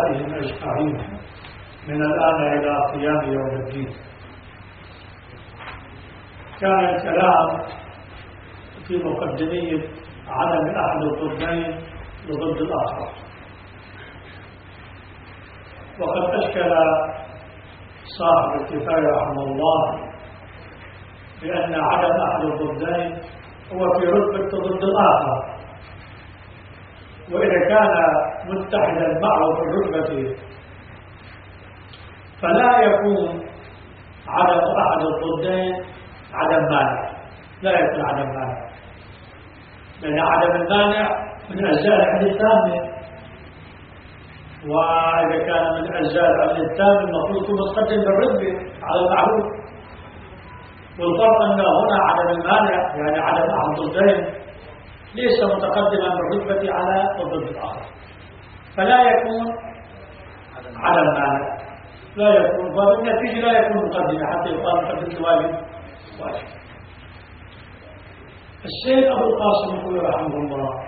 عليهم أجمعين من الآن إلى قيام يوم الدين. كان الكلام في مقدمية عدم أحد الضدين ضد الآخر، وقد أشكل صاحب الكفاية رحمه الله بأن عدم أحد الضدين هو في رتبة ضد الآخر، وإذا كان متحدا معه في الرتبة فلا يكون عدم أحد الضدين عدم مانع، لا يكون عدم مانع، لأن عدم المانع من أجزاء العدل التامة، وإذا كان من أجزاء العدل التامة المفروض يكون متقدم بالرتبة على المعروف. والفرق أن هنا عدم المانع يعني عدم أحد الضدين ليس متقدما بالرتبة على الضد الآخر، فلا يكون عدم مانع، لا يكون، فالنتيجة لا يكون مقدمة حتى يقال مقدم الواجب واجب. الشيخ أبو القاسم يقول رحمه الله،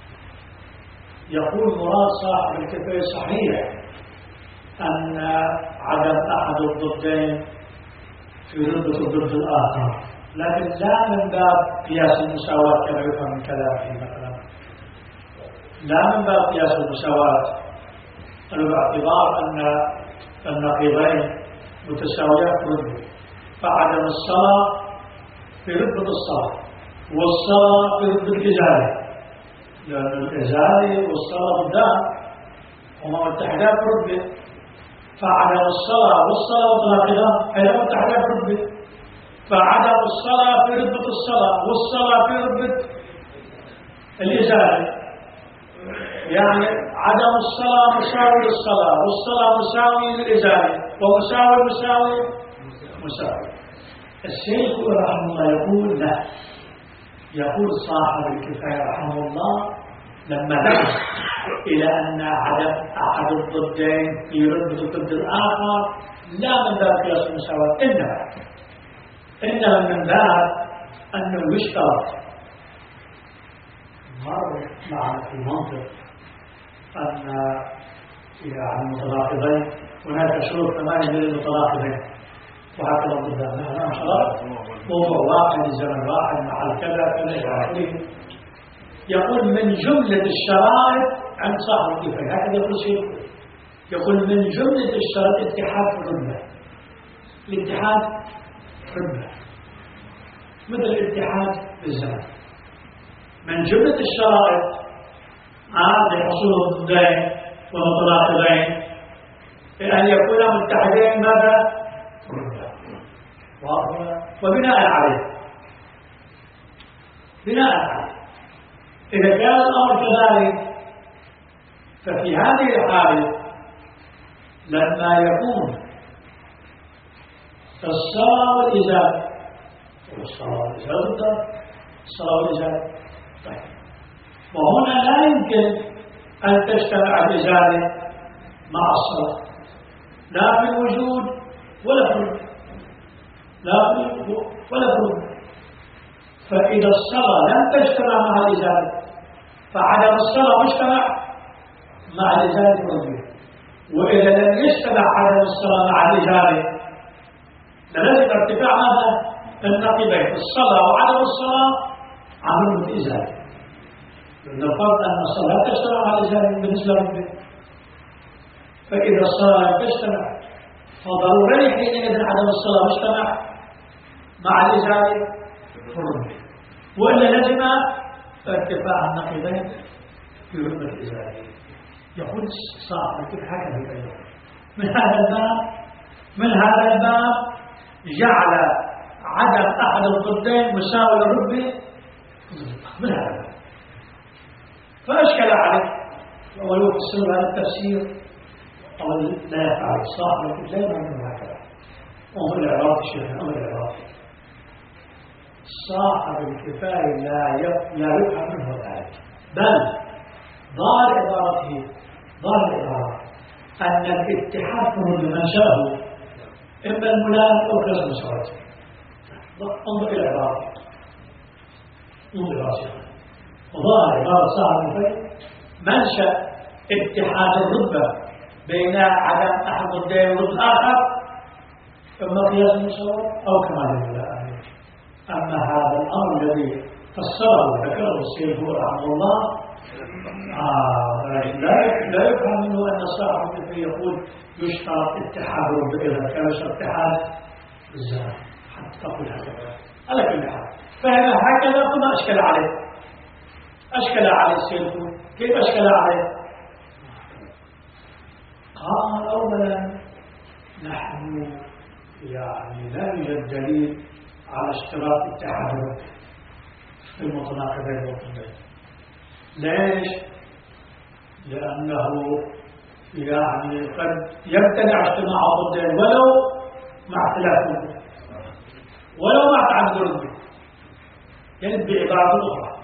يقول مراد صاحب الكفاية صحيح أن عدم أحد الضدين في رتبة الضد الآخر، لكن لا من باب قياس المساواة كما يفهم من كلامه مثلا، لا من باب قياس المساواة، بل باعتبار أن النقيضين متساويات رتبة، فعدم الصلاة في رتبة الصلاة والصلاة في رتبة الإزالة، لأن الإزالة والصلاة قدام هما متحدات رتبة، فعدم الصلاة والصلاة متناقضان أيضا متحدات رتبة، فعدم الصلاة في رتبة الصلاة والصلاة في رتبة الإزالة، يعني عدم الصلاة مساوي للصلاة والصلاة مساوي للإزالة ومساوي مساوي. الشيخ رحمه الله يقول لا، يقول صاحب الكفاية رحمه الله لما ذهب إلى أن عدم أحد الضدين في رتبة الضد الآخر لا من باب قياس المساواة، إنما من باب أنه يشترط مر مع في المنطق أن يعني المتناقضين هناك شروط 8 للمتناقضين وهكذا قدام نحن شرط موضوع واحد زمن واحد مع كذا إلى آخره. يقول من جملة الشرائط عند صاحب الكفاية هكذا يقول شيء، يقول من جملة الشرائط اتحاد الرتبة، الاتحاد رتبة مثل الاتحاد بالزمن. من جملة الشرائط لحصول الضدين والمتناقضين أن يكونا متحدين ماذا؟ وبناء عليه إذا كان الأمر كذلك ففي هذه الحالة لما يكون الصلاة والإزالة وهنا لا يمكن أن تجتمع الإزالة مع الصلاة لا في الوجود ولا في الوجود، فإذا الصلاة لم تجتمع مع الإزالة فعدم الصلاة مجتمع مع الإزالة الرضية، وإذا لم يجتمع عدم الصلاة مع الإزالة لازم ارتفاع ماذا؟ النقيضين الصلاة وعدم الصلاة عمل الإزالة، لأن الفرق أن الصلاة تجتمع مع الإزالة بالنسبة للرضية، فإذا الصلاة لم تجتمع فضروري حينئذ عدم الصلاة مجتمع مع الإزالة الرضية، وإلا لازم ارتفاع النقيضين في رتبة الإزالة. يقول صاحب كيف هكذا الأيضا من هذا الباب جعل عدم أحد الضدين مساوي للرتبة من هذا الباب، فأشكل عليه ولو فسر هذا التفسير أو لا يفعل صاحب لا يمكن هكذا. وهو العراقي شيخنا أمر العراقي صاحب الكفاية لا يفهم منه ذلك، بل ظاهر عبارته أن الاتحاد في منشأه إما الملائمة أو كسر المساواة. انظر إلى العبارة وظاهر عبارة صاحب الكفاية منشأ اتحاد الرتبة بين عدم أحد الضدين وضد الآخر إما قياس المساواة أو كمال الله. أما هذا الأمر الذي فسره وذكره السيد رحمه الله لا يفهم منه أن صاحب الفقه يقول يشترط اتحاد رب إذا كان يشترط اتحاد الزمان حتى تقول هذا على كل حال. فهكذا فما أشكل عليه السيد كيف أشكل عليه؟ قال أولا نحن يعني لا يوجد دليل على اشتراط اتحاد الرب في المتناقضين والضدين. ليش؟ لأنه يعني قد يمتنع اجتماع الضدين ولو مع اختلاف ولو مع تعدد الرب، يعني بعبارة أخرى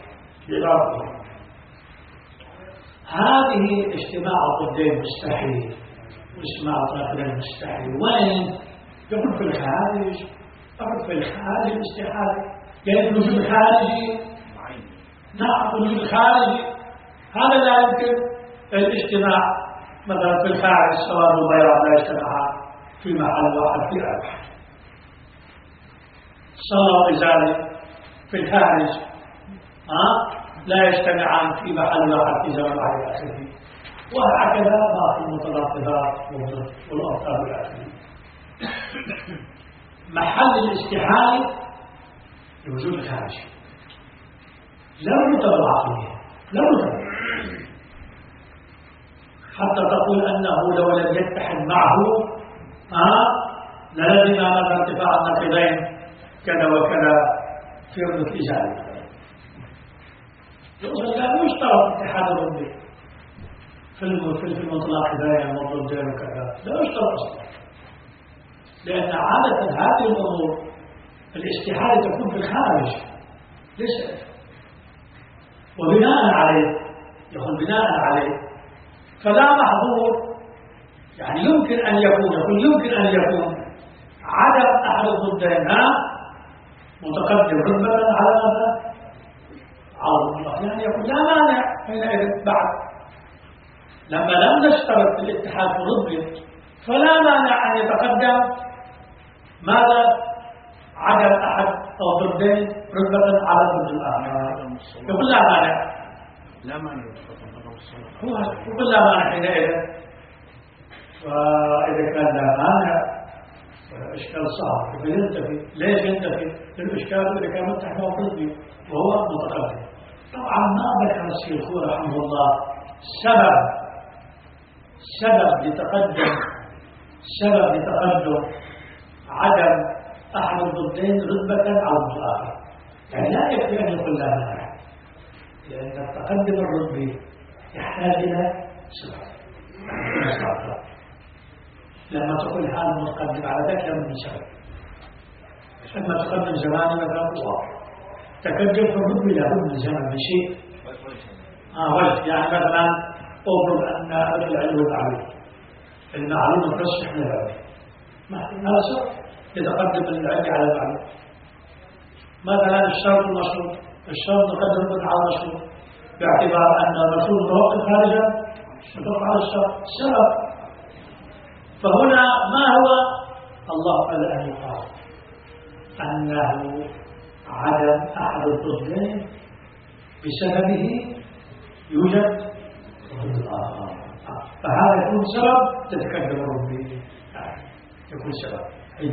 هذه اجتماع الضدين مستحيل واجتماع الطرفين مستحيل. وين؟ يقول في الخارج الاستحالة، يعني الوجود الخارجي. نعم الوجود الخارجي هذا لا يمكن الاجتماع. مثلا في الخارج السواد والبياض لا يجتمعان في محل واحد في واحد. الصلاة والإزالة في الخارج لا يجتمعان في محل واحد في زمن واحد آخره. وهكذا باقي المتناقضات والأبطال الآخرين. محل الاستحالة الوجود الخارجي لا يعتبر عقليا، لا يعتبر حتى تقول أنه لو لم يتحد معه للزم مثلا ارتفاع النقيضين كذا وكذا في رد الإزالة. يقول لا يشترط اتحاد الرب في المتناقضين والضدين وكذا، لا يشترط أصلا، لأن عادة هذه الأمور الاستحالة تكون في الخارج ليس. وبناء عليه فلا محظور، يعني يمكن أن يكون عدم أحد الضدين متقدم رتبة على ماذا؟ على الله، يعني يقول لا مانع حينئذ بعد لما لم نشترط الاتحاد في الرتبة فلا مانع أن يتقدم ماذا؟ عدم أحد أو ضدين رتبة على ضد الآخر. يقول لا مانع يقول لا مانع حينئذ. وإذا كان لا مانع إشكال صعب ينتفي. ليش ينتفي؟ الإشكال إذا كان متحد مع الرتبة وهو متقدم. طبعا ما ذكر الشيخ رحمه الله سبب لتقدم عدم أحد الضدين رتبة على الآخر. يعني لا يكفي أن يقول لا مانع، لأن التقدم الرتبي يحتاج إلى سبب. لما تقول هذا متقدم على ذاك لابد من سبب. لما تقدم زمان مثلا واضح، تقدم في الرتبة لابد من زمن من شيء وجه. يعني مثلا أفرض أن العلم والتعليم المعلوم ترشح من العلم، هذا سبب يتقدم العلم على المعلوم. مثلا الشرط المشروط، الشرط نقدم على المشروط باعتبار أن المشروط متوقف خارجا متوقف على الشرط السبب. فهنا ما هو؟ الله قال أن يقال أنه عدم أحد الضدين بسببه يوجد ضد الآخر، فهذا يكون سبب تتقدم الرتبة، يكون سبب.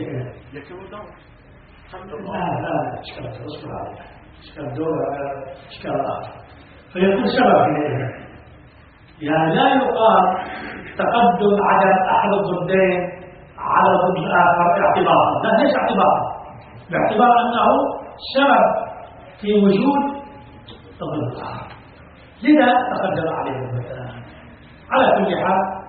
لا إشكال تصبر عليها، إشكال دولة إشكال آخر، فيكون سبب في يعني لا يقال تقدم عدم أحد الضدين على ضد الآخر اعتبارا، لا ليس اعتبارا، باعتبار أنه سبب في وجود ضد الآخر، لذا تقدم عليه مثلا. على كل حال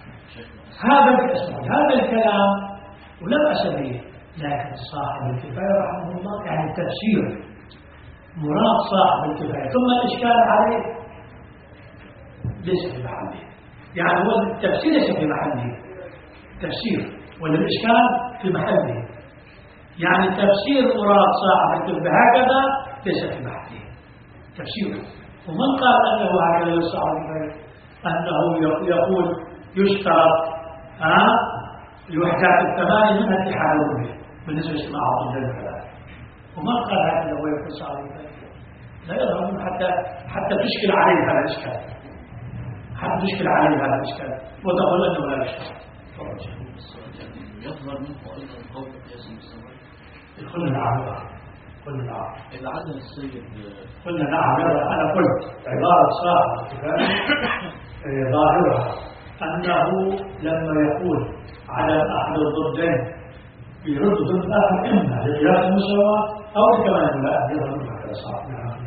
هذا الكلام ولا بأس به، لكن صاحب الكفاية رحمه الله يعني التفسير مراد صاحب الكفاية، ثم الإشكال عليه ليس في محله، يعني هو التفسير ليس في محله تفسير، ولا الإشكال في محله، يعني تفسير مراد صاحب الكفاية هكذا ليس في محله تفسيره. ومن قال أنه هكذا صاحب الكفاية أنه يقول يشترط الوحدات الثمانية منها اتحاد الركن بالنسبة لمعه ضد الثلاثة. وما قال هذا لو يكون صعب لا يظهر حتى تشكل عليه هذا الإشكال، حتى تشكل عليه هذا الإشكال وتقول أنه لا إشكال. يظهر منه أيضا قول قياس المستوى. كل نعم كل نعم إذا عدم السيد قلنا نعم. أنا قلت عبارة صاحب ظاهرها أنه لما يقول على أحد الضدين يرد ضد الآخر إما لقياس المساواة أو كمان لا يظهر هكذا صاحب. نعم.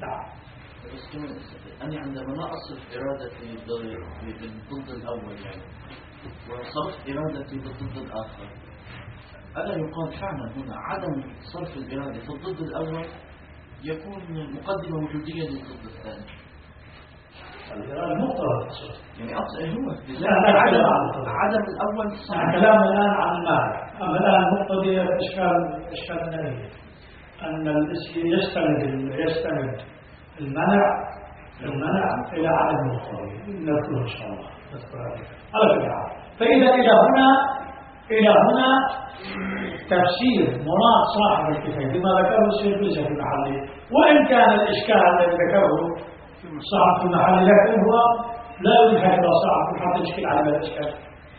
أنا عندما لا أصف إرادتي بالضد الأول يعني وصرف إرادتي بالضد الآخر، ألا يقال فعلا هنا عدم صرف الإرادة في الضد الأول يكون مقدمة وجودية للضد الثاني؟ الإرادة مضطرة يعني هو عدم الأول صحيح. كلام الآن عن المعنى، أما الآن مقتضي إشكال النبي أن يستند المنع إلى عدم المقتضي. نذكره إن شاء الله على كل حال. فإذا إلى هنا تفسير مراد صاحب الكتاب بما ذكره الشيخ ليس في محله، وإن كان الإشكال الذي ذكره صاحب في محله لكن هو لا يريد هكذا صاحب حتى يشكل على الإشكال.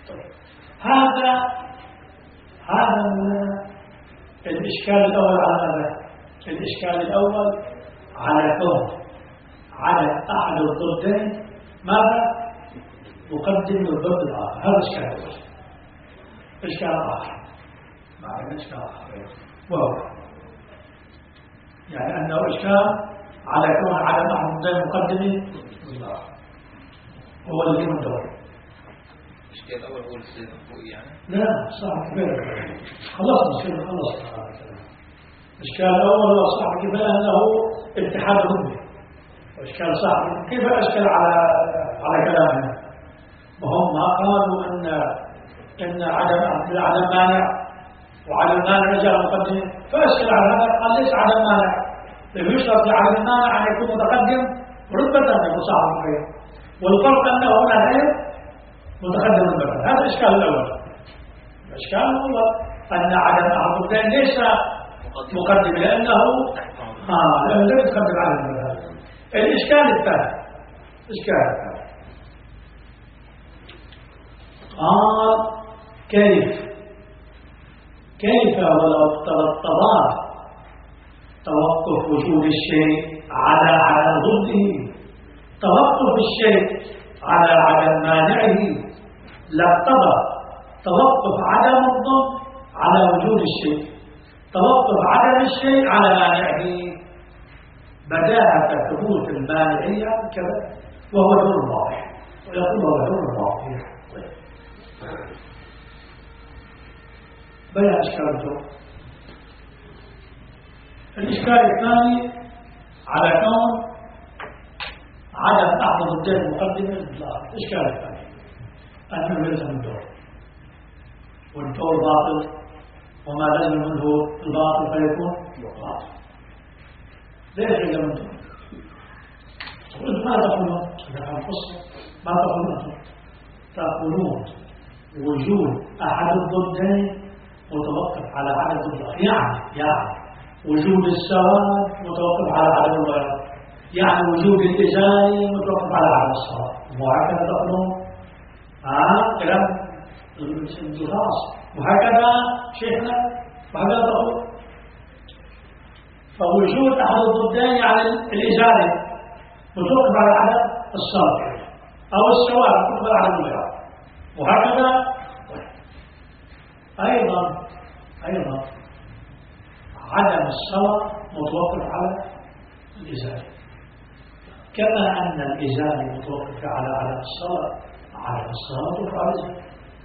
هذا الإشكال الأول على ماذا؟ الإشكال الأول على كون على أحد الضدين ماذا؟ مقدم للضد الآخر. هذا إشكال أول. إشكال آخر معنى إشكال آخر وهو يعني أنه إشكال على كون على أحد الضدين مقدم للآخر هو الذي من دور. الإشكال الأول هو السيد الفوقي يعني؟ لا صح كبير خلصنا الإشكال الأول هو صح كبير أنه اتحاد ركبي، وإشكال صح كيف أشكل على كلامنا وهم ما قالوا أن عدم مانع وعدم مانع رجع مقدم، فأشكل على هذا قال ليس عدم مانع، لم يشترط لعدم مانع أن يكون متقدم رتبة يكون صاحب الخير، والفرق أنه هنا غير متقدم رتبة. هذا الإشكال الأول. الإشكال الأول أن عدم أحد الضدين ليس مقدم لأنه لا يتقدم على المذهب. الإشكال الثاني قال كيف ولو اقتضى توقف وجود الشيء على ضده، توقف الشيء على عدم مانعه لاقتضى توقف عدم الضد على وجود الشيء، توقف عدم الشيء على مانعه، بداهة ثبوت المانعية كذا وهو دور واضح، ويقول هو دور واضح. بيان إشكال الدور. الإشكال الثاني على كون عدم أحد الضدين المقدمة للإطلاق. الإشكال الثاني أنه يلزم الدور، والدور باطل، وما لازم منه الباطل فيكون باطل. ليش يلزم الدور؟ قلت ما تقولون إذا كان قصة ما تقولون؟ تقولون وجود أحد الضدين متوقف على عدم الضد، يعني وجود السواد متوقف على عدم البياض، يعني وجود الإزالة متوقف على عدم الصواب، وهكذا تقولون كلام الخاص، وهكذا شيخنا وهكذا تقول. فوجود أحد الضدين يعني الإزالة متوقف على عدم الصواب أو السواد متوقف على عدم البياض، وهكذا أيضا عدم الصواب متوقف على الإزالة، كما أن الإزالة متوقف على عدم الصواب، عدم الصواب متوقف على الإزالة.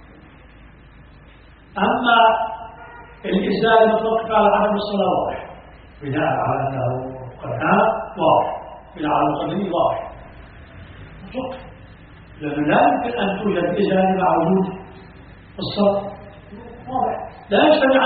أما الإزالة متوقف على عدم الصواب واضح، بناء على أنه قد كان واضح، بناء على المقدمين واضح متوقف، لأنه لا يمكن أن توجد إزالة مع وجود الصواب واضح، لا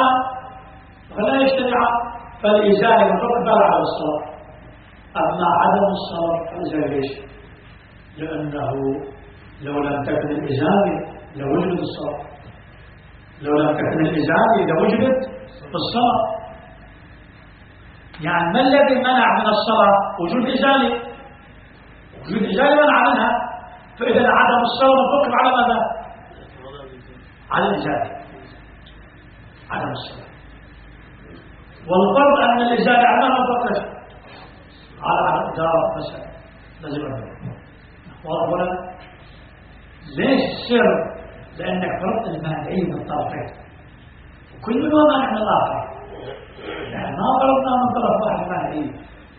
يجتمعان، فالإزالة متوقف على عدم الصواب. أما عدم الصواب فالإزالة ليش؟ لأنه لو لم تكن الإزالة لوجدت الصلاة، لو لم تكن الإزالة لوجدت الصلاة. يعني ما الذي منع من الصلاة؟ وجود إزالة، وجود إزالة منع منها، فإذا عدم الصلاة متوقف على ماذا؟ على الإزالة، عدم الصلاة. والفرض أن الإزالة عندها متوقف على الدار مثلا لازم أقول واضح ولا؟ ليش السر؟ لأنك فرضت المانعين من طرفين، وكل منهم مانع من الآخر، يعني ما فرضنا من طرف واحد مانعين.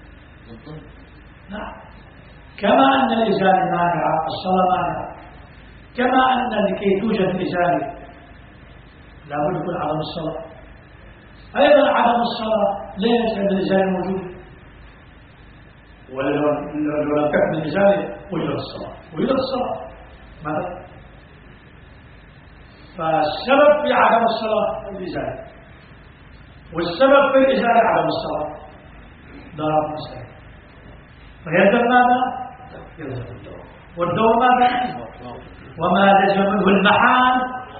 نعم، كما أن الإزالة مانعة الصلاة مانعة، كما أن لكي توجد الإزالة لابد يكون عدم الصلاة، أيضا عدم الصلاة ليش؟ لأن الإزالة موجودة، ولو لم تكن الإزالة وجد الصلاة، وجد الصلاة ماذا؟ فالسبب في عدم الصلاة الإزالة، والسبب في الإزالة عدم الصلاة، ضرب مسألة. فيلزم ماذا؟ يلزم الدور، والدور ماذا؟ وما لزم منه المحال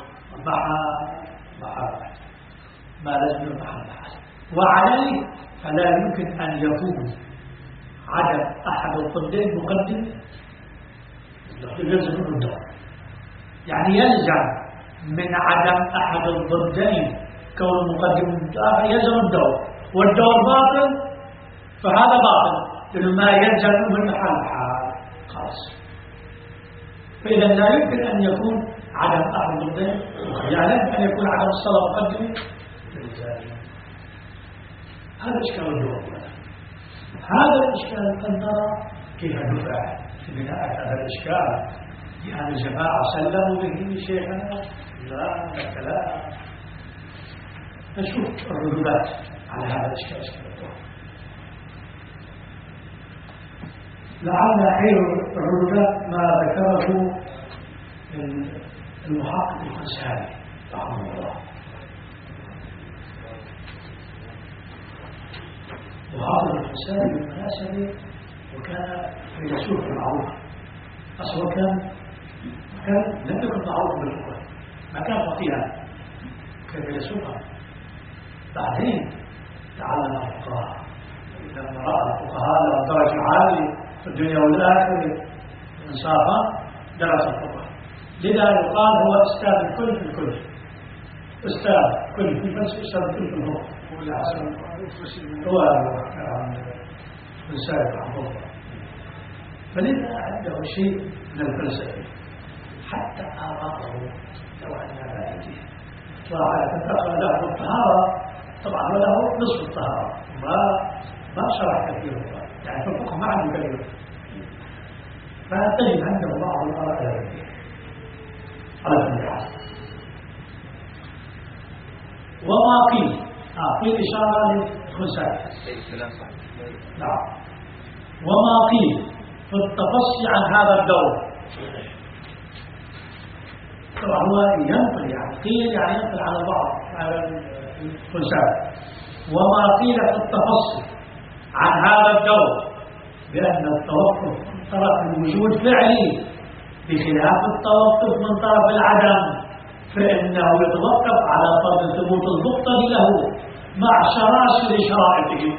محال، ما لزم منه المحال. وعليه فلا يمكن أن يكون عدم أحد الضدين مقدم، يلزم منه الدور. يعني يلزم من عدم أحد الضدين كون مقدم يلزم الدور، والدور باطل فهذا باطل، لأنه ما يلزم منه المحال خلاص. فإذا لا يمكن أن يكون عدم أحد الضدين، يعني أن يكون عدم الصلاة مقدمة. هذا إشكال الدور. هذا الإشكال قد نرى كيف ندفع في بناء هذا الإشكال. يعني الجماعة سلموا به شيخنا، لا كلام. نشوف الردودات على هذا الإشكال. لعل خير الردودات ما ذكره المحقق الخنساني رحمه الله. محقق الخنساني بالمناسبة وكان فيلسوف معروف، أصلا كان لم يكن معروف بالفقه، ما كان فقيها، كان فيلسوفا. بعدين تعلم الفقهاء، لما رأى الفقهاء لهم درجة عالية في الدنيا والآخرة إنصافا درس الفقه. لذا يقال هو أستاذ الكل في الكل، أستاذ كل في الفلسفة، أستاذ الكل في الفقه. هو الإنسان رحمه الله. فلذا عنده شيء من الفلسفة، حتى آراءه لو أن بعيده وعلى تتأخذ له الطهارة طبعا وله نصف الطهارة، ما شرح كثير، يعني في الفقه ما عنده كثير، فتجد عنده بعض الآراء على كل حال. وما قيل في إشارة للخنساني. نعم. وما قيل في التفصي عن هذا الدور، طبعا هو ينقل، يعني قيل يعني ينقل على بعض على الخنساني. وما قيل في التفصي عن هذا الدور بأن التوقف من طرف الوجود فعلي بخلاف التوقف من طرف العدم، فإنه يتوقف على فرض ثبوت المقتضي له مع شراشر شرائطه.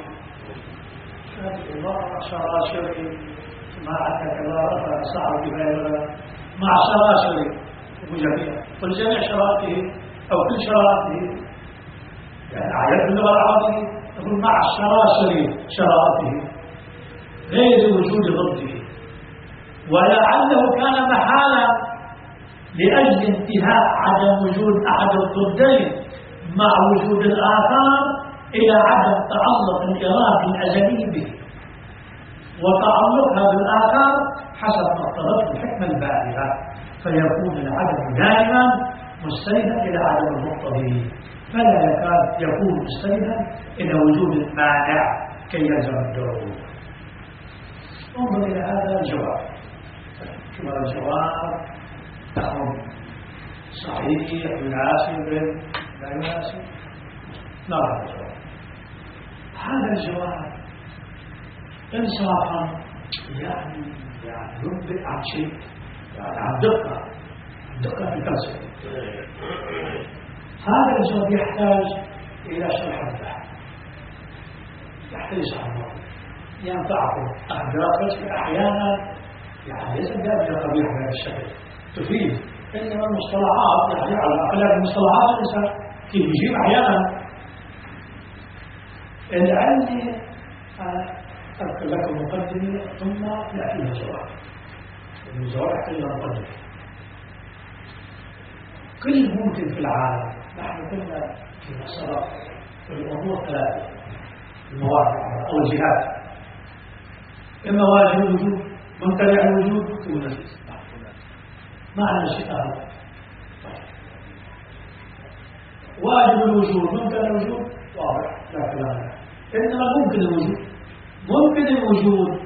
شراشر مع كبارة صعب كفاية مع شراشر وجميع والجميع شرائطه أو كل شرائطه، يعني أعياد اللغة العربية تقول مع شراشر شرائطه غير وجود ضده. ولعله كان محالا لأجل انتهاء عدم وجود أحد الضدين مع وجود الآثار إلى عدم تعلق الإرادة الأزلي به، وتعلقها بالآثار حسب ما اقتضته الحكمة البالغة، فيكون العدم دائما مستندا إلى عدم المقتضي، فلا يكاد يكون مستندا إلى وجود المانع كي يلزم الدور. انظر إلى هذا الجواب، شوف هذا الجواب تأخذ صحيح يناسب لا يناسب. نرى الجواب. هذا الجواب إنصافا يعني ينبئ عن شيء يعني عن دقة في الفلسفة. هذا الجواب يحتاج إلى شرح الفهم، يحتاج شرح ينفعكم أخذ أحيانا يعني ليس جابها قبيح بهذا الشكل تفيد، إنما المصطلحات يعني على أقل المصطلحات الإنسان كيف يجيب أحيانا لعلي أذكر لكم مقدمة ثم يأتي الجواب. الجواب يحتاج إلى مقدمة. كل ممكن في العالم نحن كنا في مسألة الأمور ثلاثة المواقع أو الجهات، إما واجب الوجود ممتنع الوجود ونفس ما عندنا شيء آخر. واجب الوجود ممكن الوجود واضح لا كلام له. إنما ممكن الوجود، ممكن الوجود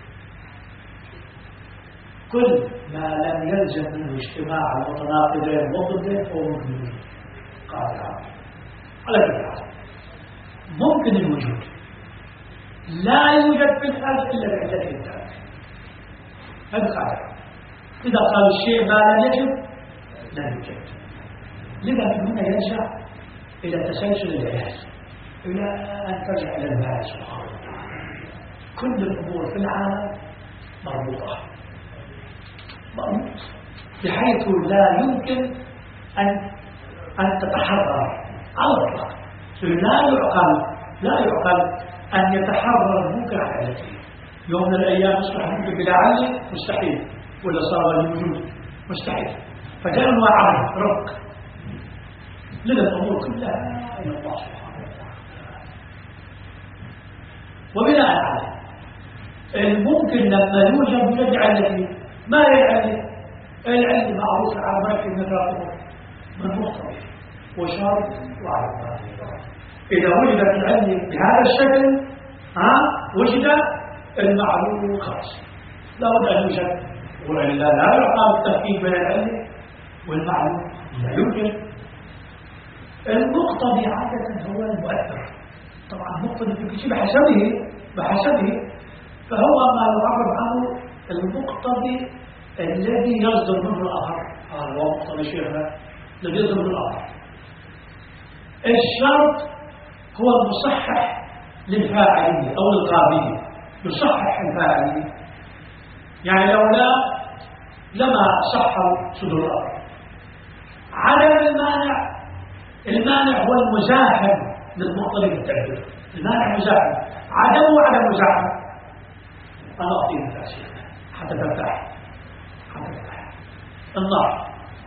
كل ما لم يلزم منه اجتماع المتناقضين والضدين فهو ممكن الوجود قاعدة على كل حال. ممكن الوجود لا يوجد في الحال إلا بعدة الإنتاج، هذا قاعدة. إذا قال الشيء ما لم يجب لا يوجد. لذا من هنا يرجع إلى تسلسل العلاج، إلى أن ترجع إلى الباري سبحانه وتعالى. كل الأمور في العالم مربوطة بحيث لا يمكن أن تتحرر على الإطلاق. لا يعقل أن يتحرر الممكن عن علته. يوم من الأيام يصبح ممكن بلا علة مستحيل، ولا صار الوجود مستحيل، فجاء وعمل ربك. لذا الأمور كلها إلى الله سبحانه وتعالى. وبناء عليه الممكن لما يوجد يد علته ما يعلم العلم معروف على من نتاقه من مختلف وشرط وعلى. إذا وجدت العلم بهذا الشكل وجد المعلوم خاص. لا بد أن يوجد، وإلا لا يعقل التفكيك بين العلم والمعلوم، لا يمكن. المقتضي عادة هو المؤثر. طبعا المقتضي في كل شيء بحسبه، فهو ما يعرف عنه المقتضي الذي يصدر منه الآخر. هذا هو مقتضي شيخنا الذي يصدر منه الآخر. الشرط هو المصحح للفاعلية أو القابلية، يصحح الفاعلية. يعني لما صح صدور الأمر. عدم المانع هو المزاحم للمقتضي بالتعبير. المانع مزاحم، عدم مزاحم. أنا أعطيه مثال حتى ترتاح. النار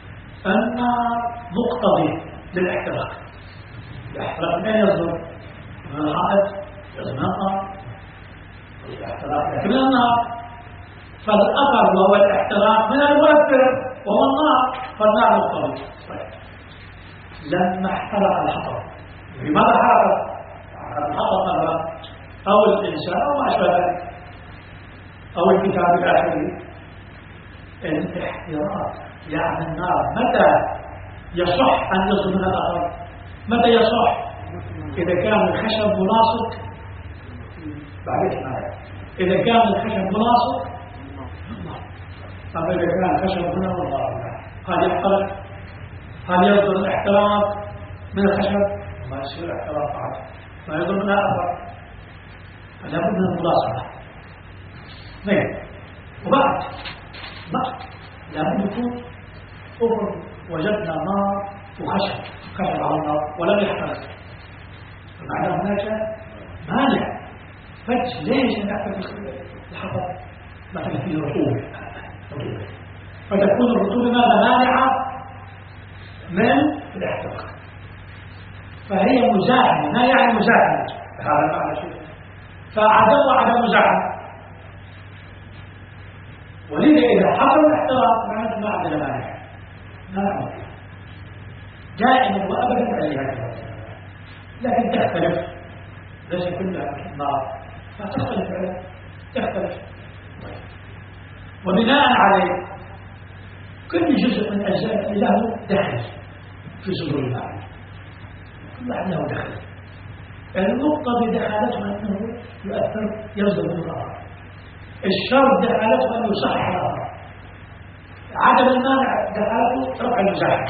مقتضي للاحتراق. الاحتراق من يصدر؟ من الحائط يصدر من النار. الاحتراق لكن من النار، فالأثر وهو الاحتراق من المؤثر وهو النار، فالنار مقتضي. لما احترق الحطب، لماذا حرق؟ الحطب مثلا أو الإنسان أو ما أشبه ذلك أو الكتاب الآخري. الاحتراق يعني النار متى يصح أن يصل من الأثر؟ متى يصح؟ إذا كان الخشب ملاصق إذا كان الخشب ملاصق، أما إذا كان الخشب هنا والله هل يحترق؟ هل يصدر الاحتراق من الخشب؟ ما يصير احتراق عادي، ما يصدر منها أثر. فلا بد من الملاصقة. وبعد لابد يكون وجدنا نار وخشب على النار ولم يحترق، فمعنى هناك مانع. ليش نحترق الحطب؟ مثلا فيه رطوبة، فتكون الرطوبة مانعة من الاحتراق، فهي مزاحمة. ما يعني مزاحمة؟ هذا معنى شيء. فعدم مزاحمة. ولذا إذا حصل الاحتراق معناته ما عندنا مانع، ما نعمل دائما وأبدا عليها، لكن تختلف. ليس كلها نار، فتختلف عليها، تختلف. وبناء عليه كل جزء من أجزاء له دخل في صدور المعنى، كل واحد له دخل. المقتضي دخلته أنه يؤثر يصدر من الآخر. الشرط دخلته أن يصحح الآخر. عدم المانع دخلته رفع المزاحم.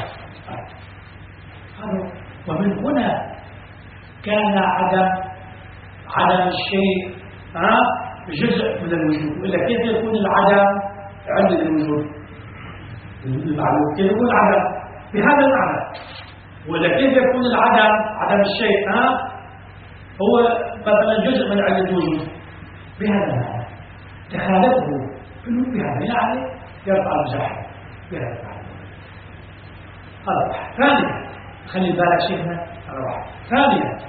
ومن هنا كان عدم الشيء جزء من الوجود. وإلا كيف يكون العدم عند الوجود المعلوم؟ كيف يكون العدم بهذا المعنى؟ ولا كيف يكون عدم الشيء هو مثلا جزء من عدم الوجود بهذا المعنى؟ تخالفه بهذا يعني يرفع المزاحم بهذا المعنى. هذا واحد. ثانيا خلي بالك شيخنا هذا واحد. ثانيا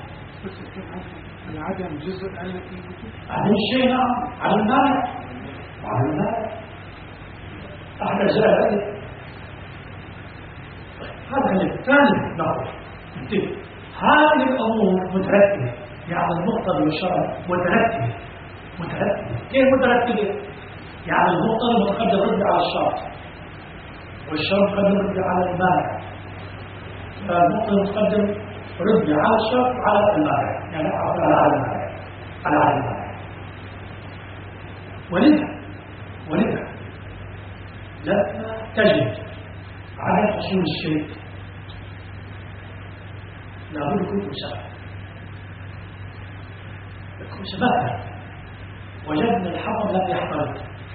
العدم جزء التي عدم الشيء عدم المانع وعدم المانع أحد أجزاء ذلك. هذا خلي. ثانيا نقول هذه الأمور مترتبة، يعني المقتضى والشرع مترتبة. كيف مترتبة؟ يعني المقتضى قد يرد على الشرط، والشرط قد يرد على المانع، فالمقتضى مقدم رد على الشرط وعلى المانع، يعني على المانع. ولذا لما تجد على حصول الشيء لابد يكون سبب. مثلا وجدنا الحطب لم يحترق،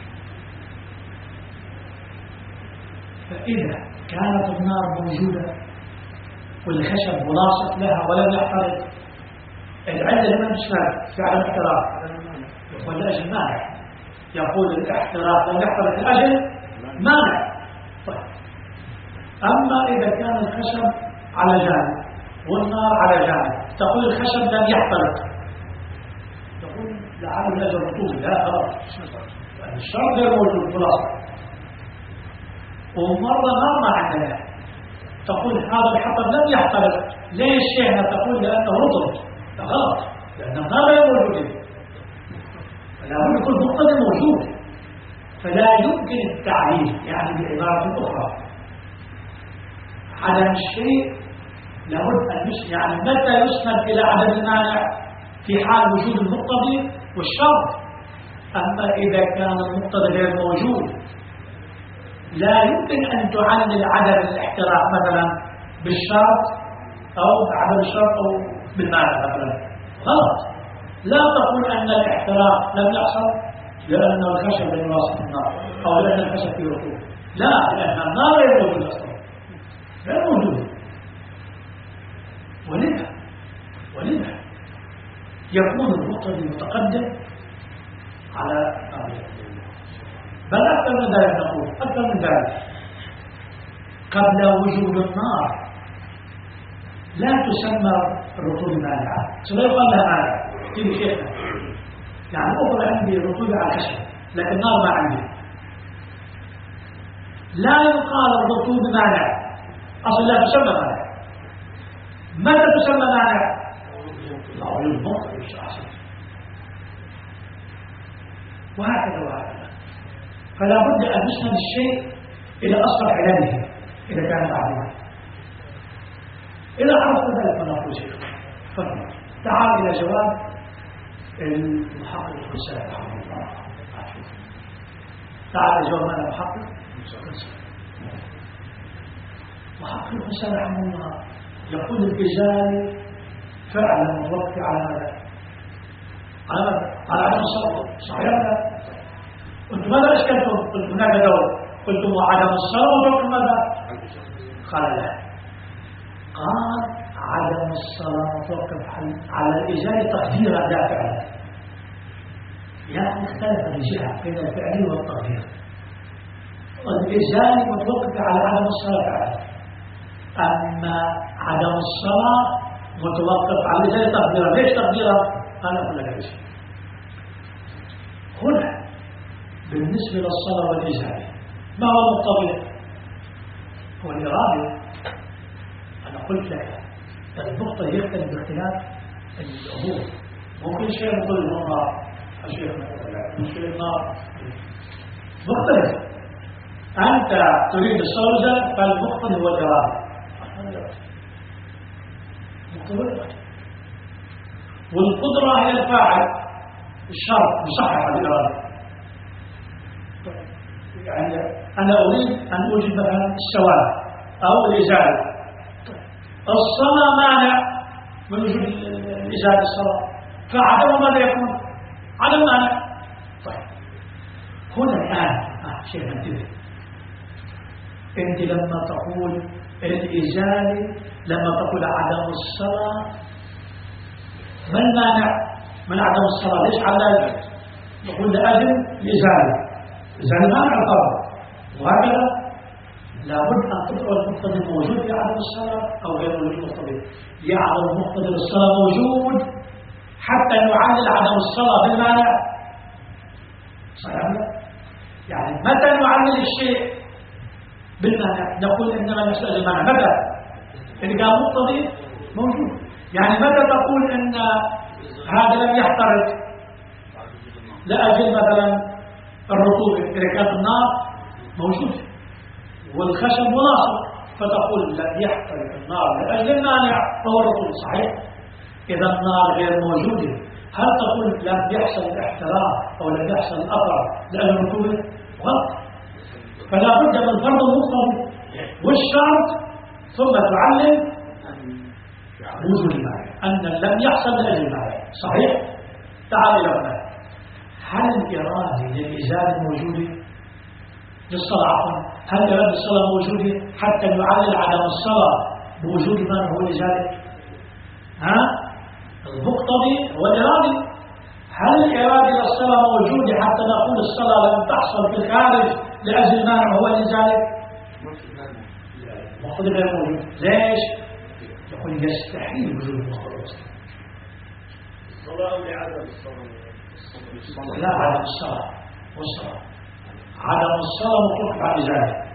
فإذا كانت النار موجودة والخشب ملاصق لها ولم يحترق، العلة لمن تشمل فعل الاحتراق يقول لأجل مانع. يقول الاحتراق لم يحترق الأجل مانع. طيب. أما إذا كان الخشب على جانب والنار على جانب، تقول الخشب لم يحترق، تقول لعل الأجل رطوبة. لا خلاص، الشرط غير موجود ملاصق. ومرة ما عندنا تقول هذا الحطب لم يحترق. ليش شيخنا؟ تقول لأنه رطب. غلط، لأن النار غير موجودة. فلا بد يكون مقتضى موجود، فلا يمكن التعليل. يعني بعبارة أخرى عدم الشيء لابد أن يعني متى يسند إلى عدم المانع؟ في حال وجود المقتضي والشرط. أما إذا كان المقتضي غير موجود لا يمكن أن تعلل عدم الاحتراق مثلا بالشرط أو بعدم الشرط أو بالمانع مثلا. غلط. لا تقول أن الاحتراق لم يحصل لأن الخشب لم يواصل النار أو لأن الخشب فيه رطوبة. لا، لأن النار غير موجودة أصلا، غير موجودة. ولذا يكون المقتضي المتقدم على بل أكثر من ذلك. نقول أكثر من ذلك، قبل وجود النار لا تسمى الرطوبة مانعة. لا يقال لها مانع في شيخنا. يعني أخرى عندي رطوبة على الخشب لكن النار ما عندي، لا يقال الرطوبة مانع، أصلا لا تسمى مانع. متى تسمى مانع؟ وهكذا. فلا بد أن نسند الشيء إلى أصل علاجه إذا كان معلوما. إذا عرفت ذلك فنقول شيء. تعال إلى جواب المحقق الحسين رحمه الله. تعال إلى جواب ماذا محقق الحسين رحمه الله. يقول الإزالة فعلا متوقف على ماذا؟ على عدم الصلاة. صحيح ولا؟ قلت ماذا أشكلتم؟ قلت هناك دور. قلتم عدم الصلاة وتوقف ماذا؟ قال لا، قال عدم الصلاة متوقف على الإزالة تقديرا لا فعلا. يعني اختلف الجهة بين الفعل والتقدير. الإزالة متوقف على عدم الصلاة فعلا، أما عدم الصلاة متوقف على الإزالة تقديرا. ليش تقديرا؟ أنا أقول لك شيء. هنا بالنسبة للصلاة والإزالة ما هو المقتضي؟ هو الإرادة. أنا قلت لك المقتضي يختلف باختلاف الأمور. ممكن شيء مقتضي النار، شيء ممكن النار مختلف. أنت تريد الصلاة فالمقتضي هو الإرادة. والقدرة هي الفاعل، الشرط بصحة الإرادة. يعني أنا أريد أن أوجد مثلا السواد أو الإزالة. الصلاة مانع من وجود الإزالة الصلاة، فعدم ماذا يكون؟ عدم مانع. طيب هنا الآن شيء انتبه، أنت لما تقول الإزالة، لما تقول عدم الصلاة، ما المانع من عدم الصلاة؟ ليش علل؟ نقول لأجل الإزالة، الإزالة مانع القبر، وهكذا لابد أن تقرأ المقتضي موجود في عدم الصلاة أو غير موجود المقتضي. يعلم المقتضي الصلاة موجود حتى نعلل عدم الصلاة بالمانع، صحيح؟ يعني متى نعلل الشيء بالمانع؟ نقول إنما نسأل المانع متى؟ إذا كان مقتضي موجود. يعني متى تقول إن هذا لم يحترق لأجل مثلا الرطوبة؟ إذا كانت النار موجودة والخشب مناصب، فتقول لم يحترق النار لأجل المانع فهو الرطوبة، صحيح؟ إذا النار غير موجودة، هل تقول لم يحصل الاحتراق أو لم يحصل الأثر لأجل الرطوبة؟ غلط. فلا بد من فرض المقتضي والشرط ثم تعلم وجود المانع، أن لم يحصل لأجل المانع، صحيح؟ تعال إلى هنا، هل الإرادة للإزالة موجودة؟ للصلاة عفوا، هل إرادة الصلاة موجودة حتى نعلل عدم الصلاة بوجود من هو الإزالة؟ المقتضي هو الإرادة. هل الإرادة للصلاة موجودة حتى نقول الصلاة لم تحصل في الخارج لأجل المانع هو الإزالة؟ المقتضي غير موجود. ليش؟ يقول يستحيل وجود المقتضي. الصلاة لعدم الصلاة. لا، عدم الصلاة والصلاة. عدم الصلاة مطلق على الإزالة.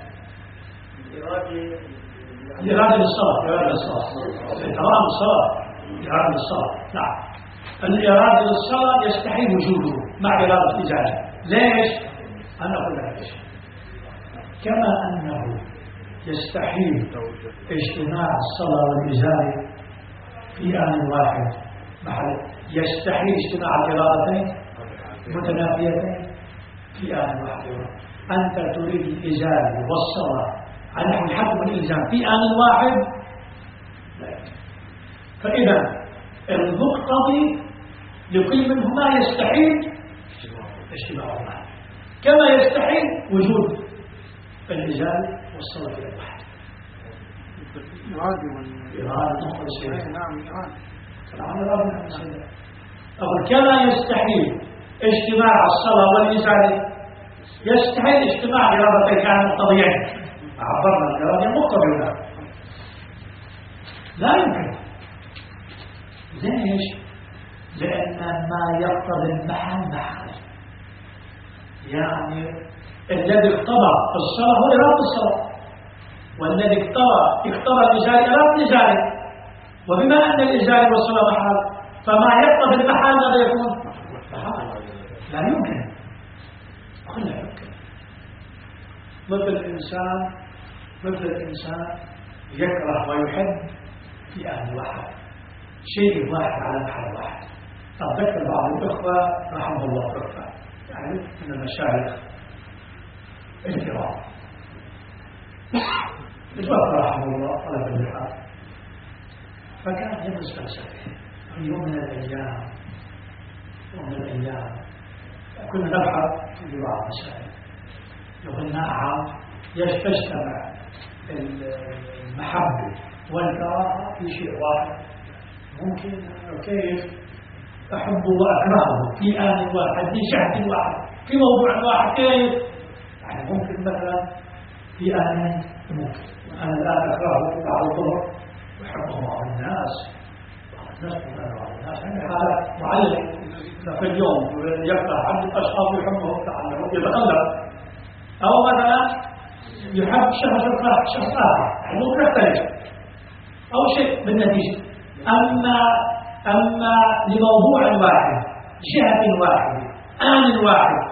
الإرادة للصلاة، إرادة للصلاة، إرادة للصلاة، إرادة للصلاة. نعم، الإرادة للصلاة يستحيل وجوده مع إرادة الإزالة. ليش؟ أنا أقول لك ليش. كما أنه يستحيل اجتماع الصلاة والإزالة في آن واحد محل، يستحيل اجتماع الإرادتين متنافيتين في آن واحد. أنت تريد الإزالة والصلاة على نحو الحكم والإلزام في آن واحد، لا. فإذا المقتضي لكل منهما يستحيل اجتماعهما، كما يستحيل وجود الإزالة والصلاة في الواحد. إرادة مخلصة. نعم، إرادة. أقول كما يستحيل اجتماع الصلاة والإزالة، يستحيل اجتماع إرادتين كان مقتضيين. عبرنا الإرادة مقتضية، لا يمكن. ليش؟ لأن ما يقتضي المحل محل. يعني الذي اقتضى الصلاة هو إرادة الصلاة، والذي اقتضى الإزالة إرادة الإزالة. وبما أن الإزالة والصلاة محل، فما يقتضي المحل ماذا يكون؟ محل. لا يمكن. لا يمكن. مثل الإنسان يكره ويحب في آن واحد، شيء واحد على محل واحد. أتذكر بعض الأخوة رحمه الله الأخوة، يعني من المشايخ الكرام، توفى رحمه الله طلب اللحاف، فكان يدرس فلسفة. في يوم من الأيام كنا نبحث في بعض المسائل، يقول نعم تجتمع المحبة والكراهة في شيء واحد. ممكن كيف أحب وأكرهه في آن واحد، في شهد واحد، في موضوع واحد، كيف؟ يعني ممكن مثلا في آن ممكن أنا الآن أكرهه بعض الظهر وأحبه بعض الناس بعض الناس يعني حالة معينة. في اليوم يكره عند الأشخاص يحبه يتقلب، أو مثلا يحب شخص آخر، يعني ممكن يختلف أو شيء بالنتيجة. أما لموضوع واحد، جهة واحدة، آن واحد،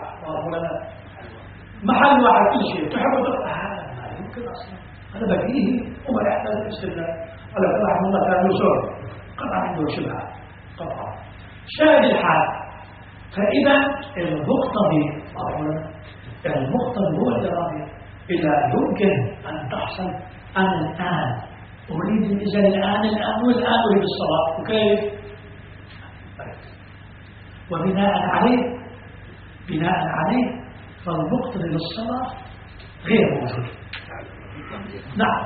محل واحد، كل شيء تحب هذا ما يمكن أصلا. هذا بديهي وما يحتاج الاستدلال. قال رحمه الله كان يسر قطع عنده شبهة قطع شاهد الحال. فإذا المقتضي هو الإرادة، إذا يمكن أن تحصل أنا الآن أريد الإزالة الآن والآن أريد الصلاة، وكيف؟ وبناء عليه فالمقتضي للصلاة غير موجود. نعم.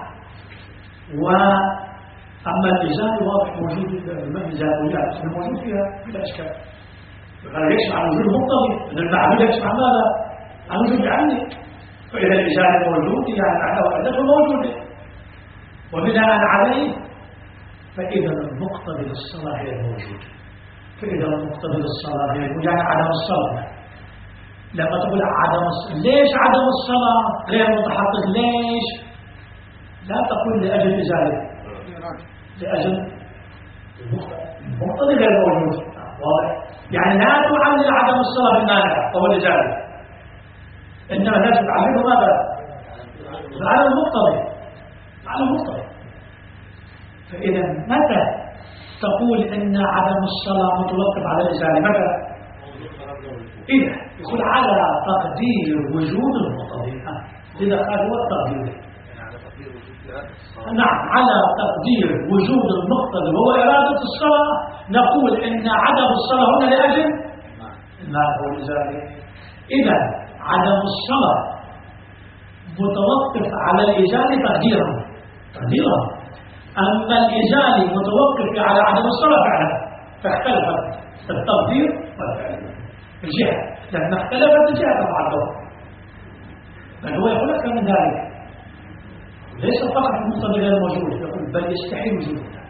وأما الإزالة واضح موجود، الإزالة موجود فيها بلا إشكال. هذا يكشف عن وجود المقتضي، أن المعلول يكشف عن ماذا؟ عن وجود العلة. فإذا الإزالة موجود يعني العلة وعلته موجودة، وبناء عليه فإذا المقتضي للصلاة غير موجود. فإذا المقتضي للصلاة غير موجود يعني عدم الصلاة. لما تقول عدم الصلاة، ليش عدم الصلاة غير متحقق؟ ليش؟ لا تقول لأجل إزالة، لأجل المقتضي غير موجود. واضح؟ يعني لا تعلل عدم الصلاة بالمانع وهو الإزالة، إنما لا تعلله ماذا؟ على المقتضي، على المقتضي. فإذا متى تقول إن عدم الصلاة متوقف على الإزالة؟ متى؟ إذا يقول على تقدير وجود المقتضي. إذا قال هو التقدير، نعم، على تقدير وجود المقتضي وهو إرادة الصلاة، نقول إن عدم الصلاة هنا لأجل المانع والإزالة. إذا عدم الصلاة متوقف على الإزالة تقديرا، أما الإزالة متوقف على عدم الصلاة فعلا، فاختلفت التقدير والفعل الجهة. لما اختلفت الجهة تبعضها، بل هو يقول أكثر من ذلك، ليس فقط المقتضي غير موجود، يقول بل يستحيل وجوده.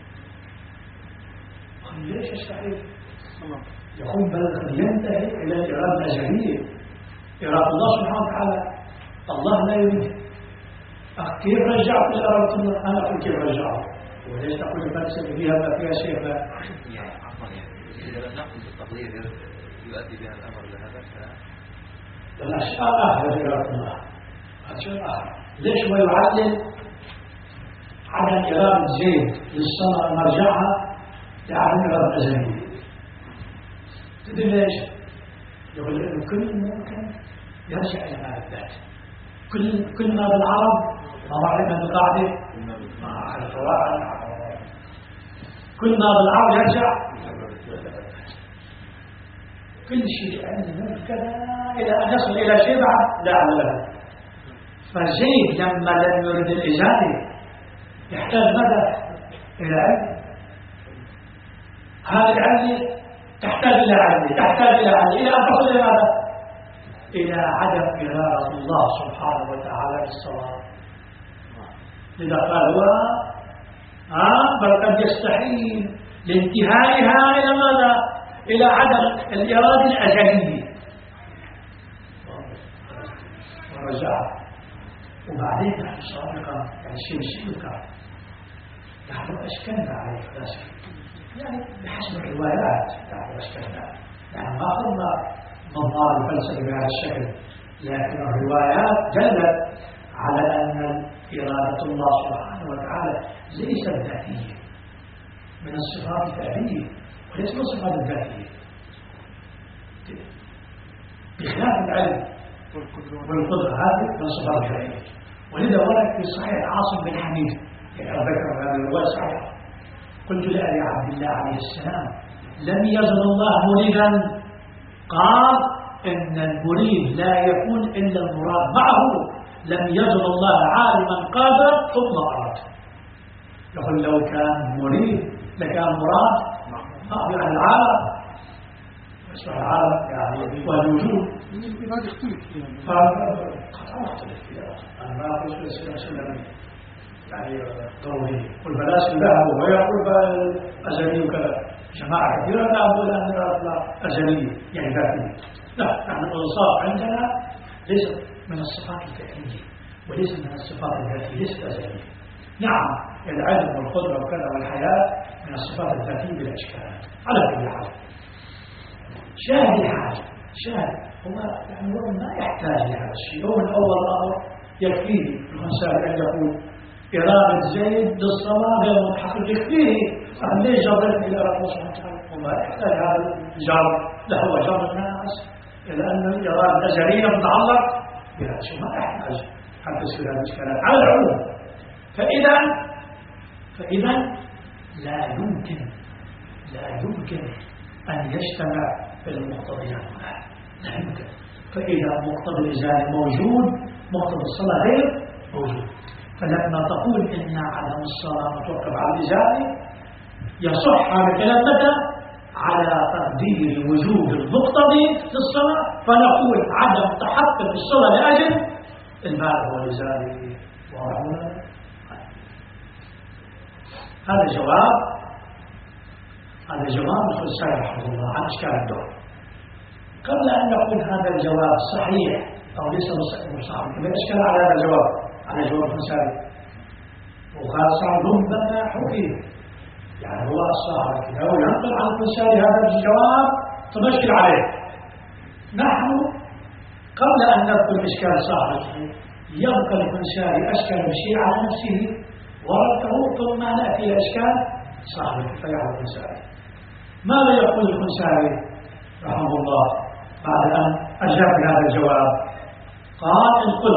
ليش يستحيل؟ يقول بل ينتهي إلى الإرادة الأزلية، إرادة الله سبحانه وتعالى. الله لا يريد. كيف رجعت لإرادة الله؟ أنا أقول كيف رجعت، وليس أقول الفلسفة فيها ما فيها شيء. يعني عفوا، يعني إذا لم نقل بالتقدير يؤدي بها الأمر لهذا الأشياء آخر في إرادة الله، أشياء آخر. ليش هو يعلل عدم إرادة زيد للصلاة مرجعها لعدم إرادة الأزلية؟ تدري ليش؟ يقول إنه كل ممكن يرجع إلى هذا الذات. كل ما بالعرب ما معرفة القاعدة مع الفواعل، كل ما بالعرب يرجع كل شيء عندنا كذا إلى أن نصل إلى شيء بعد لا أعلم. فزيد لما لم يرد الإزالة يحتاج ماذا؟ إلى علم. هذه العلم تحتاج إلى علم، إلى أن تصل إلى ماذا؟ إلى عدم إرادة الله سبحانه وتعالى بالصلاة. لذا قال هو بل قد يستحيل لانتهائها إلى ماذا؟ إلى عدم الإرادة الأزلية. ورجع وبعدين نحن صادقا يعني شيء يذكر، نحن أشكلنا على الفلاسفة يعني بحسب الروايات، نحن أشكلنا يعني ما أخذنا نظام الفلسفة بهذا الشكل، لكن الروايات دلت على أن إرادة الله سبحانه وتعالى ليست ذاتية، من الصفات الفعلية وليس من الصفات الذاتية، بخلاف العلم والقدرة هذه من الصفات الفعلية. ولذا ورد في صحيح عاصم بن حميد يعني ذكر هذه الرواية صحيحة، قلت لأبي عبد الله عليه السلام لم يزل الله مريدا، قال إن المريد لا يكون إلا المراد معه، لم يزل الله عالما قادر ثم أراد. يقول لو كان مريد لكان مراد يعني العالم، اسمع العالم يعني والوجود الإرادة يختلف قطعا يختلف. أنا ما أقول سلم يعني ضروري والفلاسفة ذهبوا ويقول أزلي وكذا، جماعة كثيرة لا أقول أن الإرادة أزلية يعني ذاتية. لا، نحن الإنصاف عندنا ليس من الصفات الفعلية وليس من الصفات الذاتية، ليست أزلية. نعم العلم والقدرة وكذا والحياة من الصفات الذاتية بلا إشكال. على كل حال شاهد الحاجة، شاهد هو يعني هو ما يحتاج لهذا الشيء، هو من أول أمر يكفيه الإنسان أن يقول إرادة زيد للصلاة غير متحقق، يكفيه. ليش جرت إلى إرادة الله سبحانه وتعالى؟ وما يحتاج هذا الجر، لا هو جر الناس إلى أن الإرادة الأزلية متعلق بهذا الشيء، ما يحتاج حتى تصير هذه الإشكالات على العموم. فإذا لا يمكن أن يجتمع المقتضيان هنا، لا يمكن. فإذا مقتضى الإزالة موجود مقتضى الصلاة غير موجود. فلما تقول إن عدم الصلاة متوقف على الإزالة يصح هذا الكلام متى؟ على تقدير وجود المقتضي للصلاة، فنقول عدم تحقق الصلاة لأجل المال هو الإزالة. وهنا هذا جواب الخلساني رحمه الله عن إشكال الدور. قبل أن نقول هذا الجواب صحيح أو ليس صحيح، كما إشكال على هذا الجواب، على جواب الخلساني، وقال صعب ربما حكيم، يعني هو الصاحب كده وينقل عن الخلساني هذا الجواب تمشكل عليه. نحن قبل أن نذكر إشكال صاحب يبقى الخلساني أشكال الشيء على نفسه ورده، ثم نأتي إلى إشكال صاحب الكفاية على الخلساني. ماذا يقول الخلساني رحمه الله بعد أن أجاب هذا الجواب؟ قال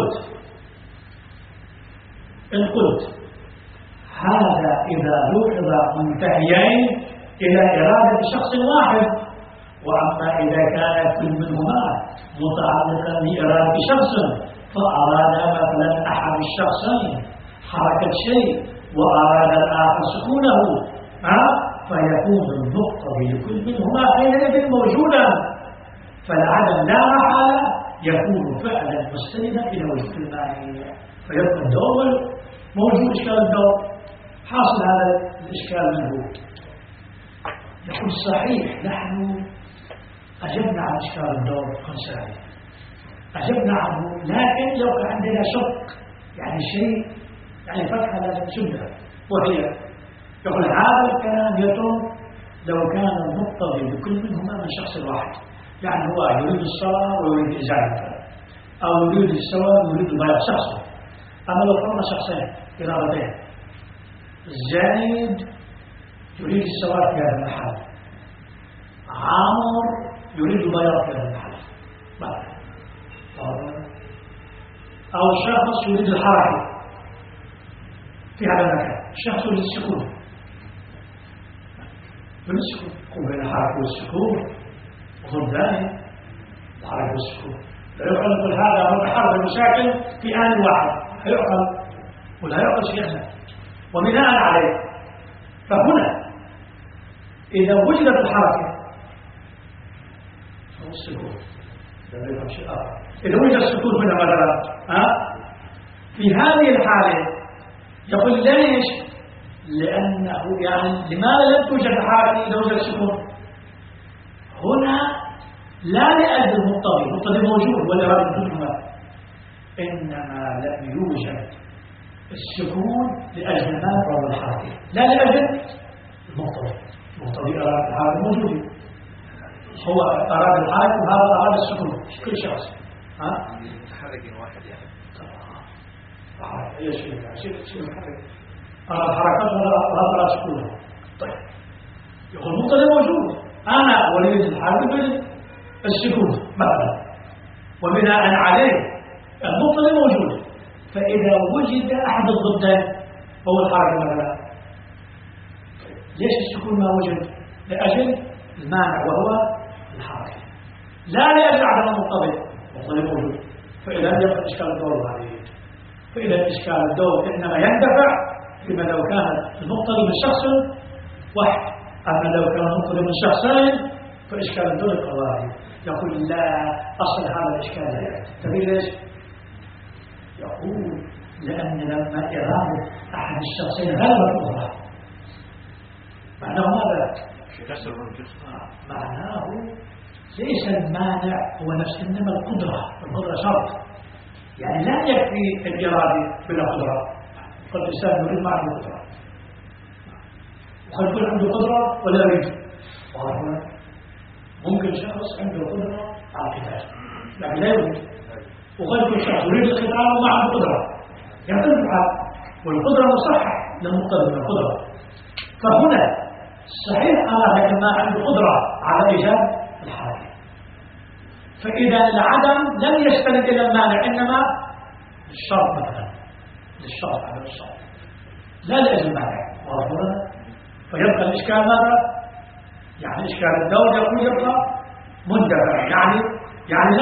إن قلت هذا إذا لوحظ منتهيين إلى إرادة شخص واحد، وأما إذا كان كل منهما متعلقا بإرادة شخص، فأراد مثلا أحد الشخصين حركة شيء وأراد الآخر سكونه، فيكون المقتضي لكل منهما حينئذ موجودا، فالعدم لا محالة يكون فعلا مستندا إلى وجود المانع، فيبقى الدور موجود. إشكال الدور حاصل هذا الإشكال منه. يقول صحيح نحن أجبنا عن إشكال الدور الخلساني، أجبنا عنه، لكن لو كان عندنا شك يعني شيء يعني فتحة لازم تشبه، وهي يقول هذا الكلام يتم لو كان المقتضي بكل منهما من شخص واحد، يعني هو يريد الصلاة ويريد إزالة، أو يريد السواء ويريد ضياع شخصه. أما لو فرنا شخصين إرادتين، زيد يريد السواء في هذا المحل، عامر يريد ضياع في هذا المحل، أو شخص يريد الحركة في هذا المكان، الشخص يريد السكون، بين الحركة والسكون ضدان الحركة والسكون. لا يقول هذا متحرك المشاكل في آن واحد، هيعقل ولا يعقل شيئا. وبناء عليه فهنا إذا وجدت الحركة أو السكون، إذا وجد السكون هنا مثلا في هذه الحالة يقول ليش؟ لأنه يعني لماذا لم توجد الحركة إذا وجد السكون؟ هنا لا لأجل المقتضي موجود والإرادة بدونهما، إنما لم يوجد السكون لأجل المانع والحركة، لا لأجل المقتضي أراد الحركة موجود، هو أراد الحركة وهذا أراد السكون، كل شخص متحرك واحد يعني ايش شيء محرك أراد حركات وهذا أراد سكون. طيب يقول المقتضي موجود، أنا وليد الحركة السكون مثلا، وبناء عليه المقتضي موجود. فإذا وجد أحد الضدين هو الحركة مثلا، ليش السكون ما وجد؟ لأجل المانع وهو الحركة، لا لأجل عدم المقتضي موجود. فإذا يبقى إشكال الدور عليه. فإذا إشكال الدور إنما يندفع فيما لو كان المقتضي من شخص واحد، أما لو كان المقتضي من شخصين فإشكال الدور القضائي. يقول لا، أصل هذا الإشكال لا يأتي. تبين ليش؟ يقول لأن لما إرادة أحد الشخصين غلبت الأخرى، معناه ماذا؟ معناه ليس المانع هو نفس، إنما القدرة شرط، يعني لا يكفي الإرادة بلا قدرة. قد الإنسان يريد ما عنده قدرة، وقد يكون عنده قدرة ولا يريد. ممكن شخص عنده قدرة على القتال لكن لا يريد، وقد يكون شخص يريد القتال وما عنده قدرة، يعتمد الحال، والقدرة مصحح للمقتضى من القدرة. فهنا صحيح أراد كما عنده قدرة على إيجاد الحركة، فإذا العدم لم يستند إلى المانع إنما الشرط مثلا للشرط على الشرط لا لأجل معنى فيبقى الإشكال ماذا؟ يعني إشكال الدور يقول يبقى مندفع يعني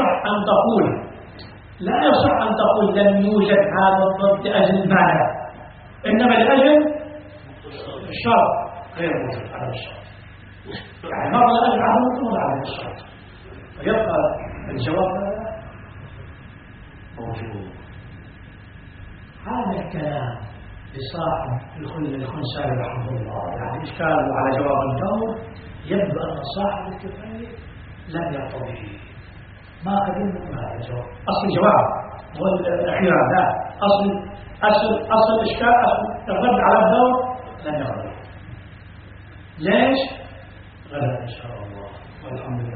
لا يصح أن تقول لم يوجد هذا الضد لأجل المعنى إنما لأجل الشرط غير موجود على الشرط يعني مرة لأجل عدم على الشرط فيبقى الجواب موجود. هذا الكلام لصاحب الخنسائي رحمه الله يعني إشكاله على جواب الدور يبدو أن صاحب الكفاية لم يرتضي ما قدمنا من هذا الجواب أصل الجواب هو الأخير لا أصل الإشكال أصل الرد على الدور لن يرتضي. ليش؟ غدا إن شاء الله والحمد لله.